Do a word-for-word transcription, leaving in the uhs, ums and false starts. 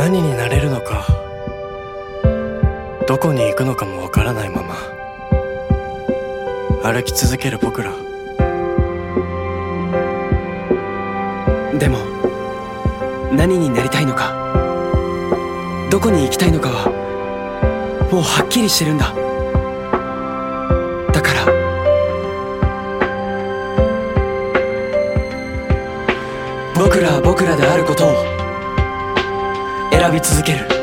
何になれるのか、どこに行くのかもわからないまま歩き続ける僕ら。 でも何になりたいのか、どこに行きたいのかはもうはっきりしてるんだ。だから僕らは僕らであることを選び続ける。